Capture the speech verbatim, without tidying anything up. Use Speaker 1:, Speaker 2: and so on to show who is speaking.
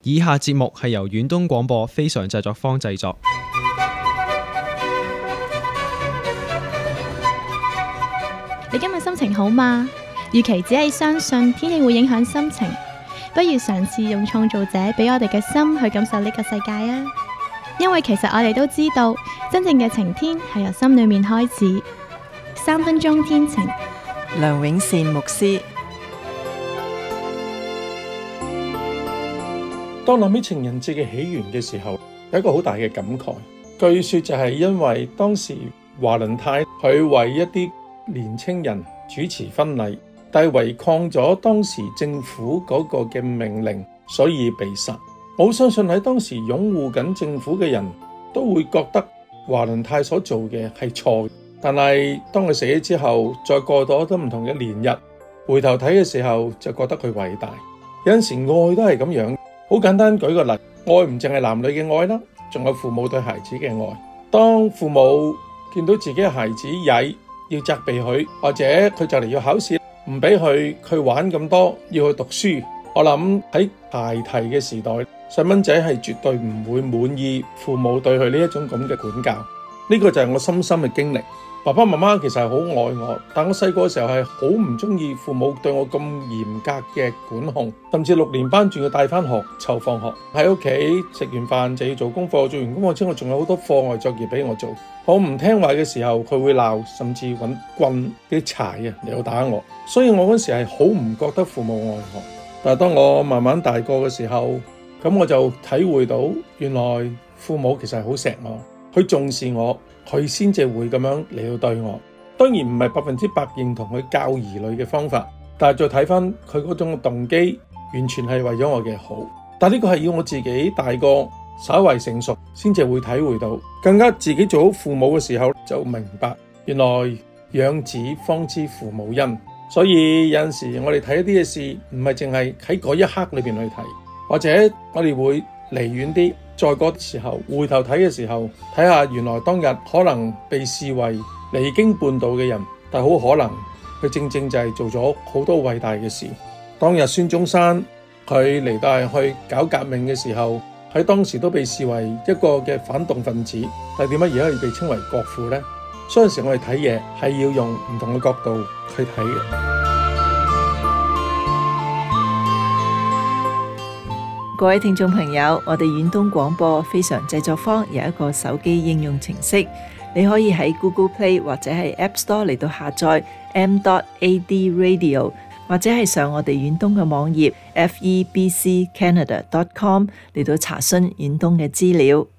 Speaker 1: 以下節目係由遠東廣播非常製作坊製作。
Speaker 2: 你今日心情好嗎？與其只係相信天氣會影響心情，不如嘗試用創造者俾我哋嘅心去感受呢個世界啊！因為其實我哋都知道，真正嘅晴天係由心裏面開始。三分鐘天晴，
Speaker 3: 梁永善牧師。
Speaker 4: 當諗起情人節嘅起源嘅時候，有一個好大嘅感慨。據說就係因為當時華倫泰佢為一啲年青人主持婚禮，但係違抗咗當時政府嗰個嘅命令，所以被殺。我相信喺當時擁護緊政府嘅人都會覺得華倫泰所做嘅係錯，但係當佢死咗之後，再過咗都唔同嘅年日，回頭睇嘅時候就覺得佢偉大。有陣時愛都係咁樣，好簡單舉個例，愛唔淨係男女嘅愛啦，仲有父母對孩子嘅愛。當父母見到自己嘅孩子曳，要責備佢，或者佢就嚟要考試，唔俾佢佢玩咁多，要去讀書。我諗喺孩提嘅時代，細蚊仔係絕對唔會滿意父母對佢呢一種咁嘅管教。呢個就係我深深嘅經歷。爸爸媽媽其實係好愛我，但我細個嘅時候係好唔中意父母對我咁嚴格嘅管控，甚至六年班仲要帶翻學湊放學，喺屋企食完飯就要做功課，做完功課之後仲有好多課外作業俾我做。我唔聽話嘅時候，佢會鬧，甚至揾棍啲柴啊嚟到打我。所以我嗰時係好唔覺得父母愛我。但係當我慢慢大個嘅時候，咁我就體會到原來父母其實係好錫我，佢重視我，佢先至會咁樣嚟到對我。當然唔係百分之百認同佢教兒女嘅方法，但係再睇翻佢嗰種動機，完全係為咗我嘅好。但呢個係要我自己大個稍為成熟先至會體會到，更加自己做好父母嘅時候就明白，原來養子方知父母恩。所以有陣時我哋睇一啲嘅事，唔係淨係喺嗰一刻裏邊去睇，或者我哋會離遠啲，再嗰時候回頭睇嘅時候，睇下原來當日可能被視為離經叛道嘅人，但好可能佢正正就係做咗好多偉大嘅事。當日孫中山佢嚟到去搞革命嘅時候，喺當時都被視為一個嘅反動分子，但係點解而家要被稱為國父呢？所以有時我哋睇嘢係要用唔同嘅角度去睇嘅。
Speaker 3: 各位聽眾朋友，我哋遠東廣播非常製作坊有一個手機應用程式，你可以喺 Google Play 或者係 App Store 嚟到下載 m dot a d radio， 或者係上我哋遠東嘅網頁 f e b c canada dot com 嚟到查詢遠東嘅資料。